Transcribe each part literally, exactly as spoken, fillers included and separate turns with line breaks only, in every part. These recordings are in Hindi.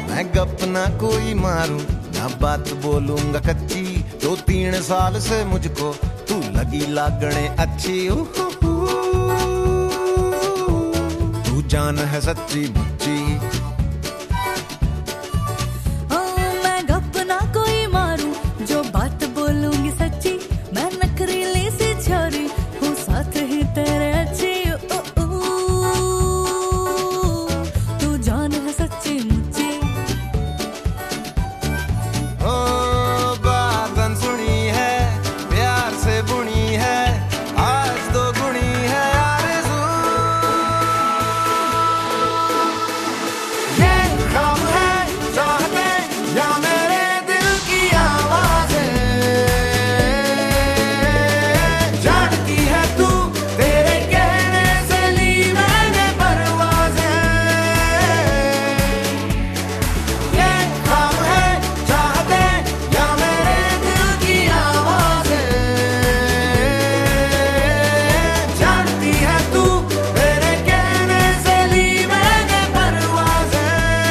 मैं गप ना कोई मारूं, ना बात बोलूंगा कच्ची। दो तीन साल से मुझको तू लगी लागने अच्छी। तू जान है सच्ची मुच्ची।
मैं गप ना कोई मारूं, जो बात बोलूंगी सच्ची। मैं नखरीली सी छोरी हूँ, साथ ही तेरे अच्छी। तू जान है सच्ची मुच्ची।
ओ बातन सुनी है, प्यार से बुनी है, आज तो गुणी है आरज़ू। ये ख्वाब है, चाहते या मेरे दिल की आवाज़ें। जानती है तू, तेरे कहने से ली मैंने परवाज़ें। ये ख्वाब है, चाहते या मेरे दिल की आवाज़ें। जानती है तू, तेरे कहने से ली मैंने परवाज़ें।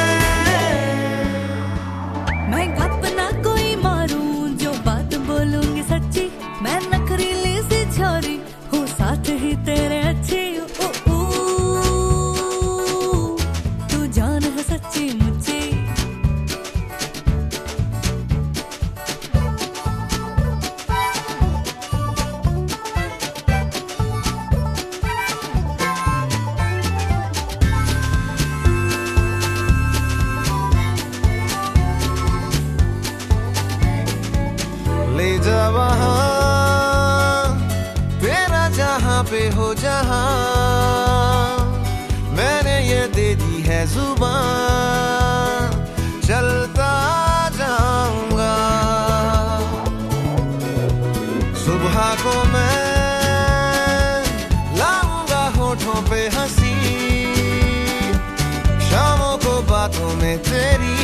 मैं गप ना कोई मारूं, जो बात बोलूंगी सच्ची। मैं नखरीली सी छोरी हूँ, साथ ही तेरे अच्छी। ओ, ओ, तू जान है सच्ची मुच्ची।
ले जा वहाँ, तेरा जहाँ पे हो जहाँ। मैंने ये दे दी है जुबान, चलता जाऊंगा। सुबह को मैं लाऊंगा होठों पे हंसी, शामों को बातों में तेरी।